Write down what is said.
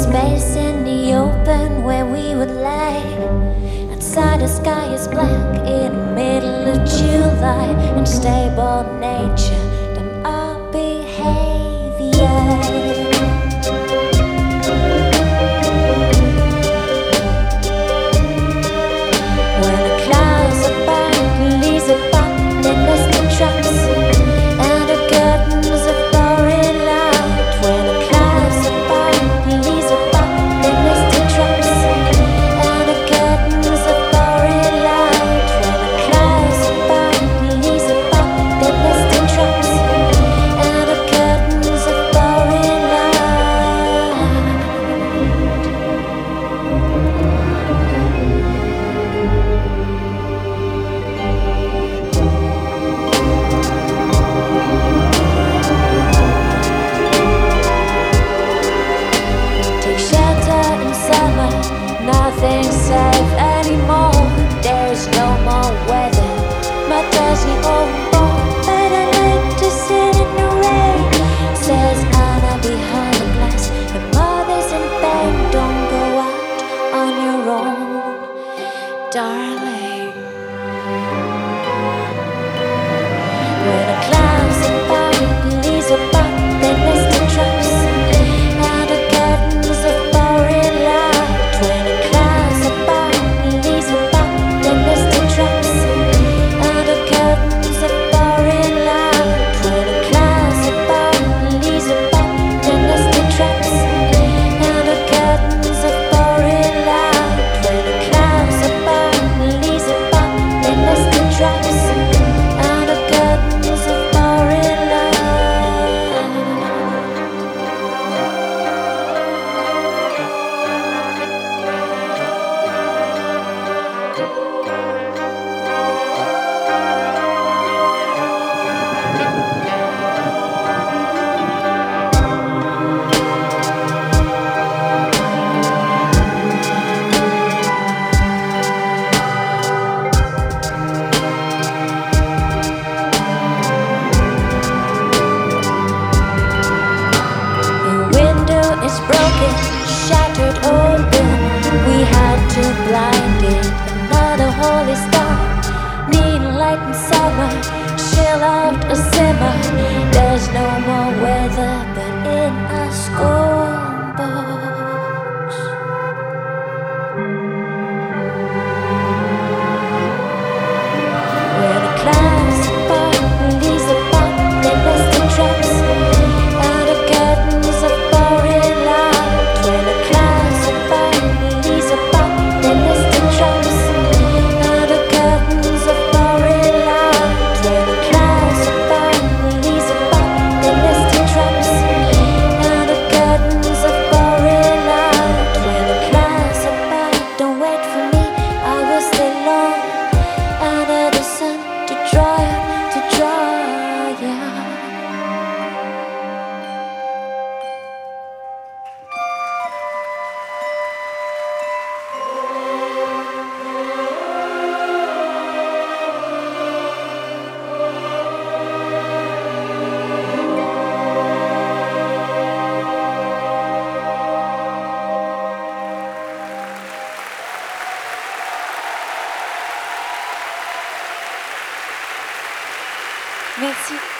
space in the open where we would lay. Outside the sky is black in the middle of July. Unstable nature than our behavior. When the clouds are back, leaves are back, then there's the traps and the curtains of pouring light. When the clouds are back, leaves are back, then there's the traps and the curtains of pouring light. When the clouds are back, leaves are back, then there's the traps and the curtains of pouring light. Take shelter in summer, nothing's safe anymore. There's no more weather, matters the old ball. But I like to sit in the rain, says Anna behind the glass. Your mother's in pain, don't go out on your own, darling. When the clouds are back, leaves are back, then there's the traps and the curtains of pouring light. When the clouds are back, leaves are back, then there's the traps and the curtains of pouring light. When the clouds are back, leaves are back, then there's the traps and the curtains of pouring light. When the clouds are back, leaves are back, then there's the traps and the curtains of pouring light. Your window is broken, shattered open. We had to blind it. Another holy star, neon light in summer, chill out a simmer. There's no more weather, but in a scorebox. When the clouds are back, leaves are back, then there's the traps and the curtains of pouring light. When the clouds are back, leaves are back, then there's the traps and the curtains of pouring light. When the clouds are back, leaves are back, then there's the traps and the curtains of pouring light. When the clouds are back, don't wait for me, I will stay long under the sun to dry ya. Merci.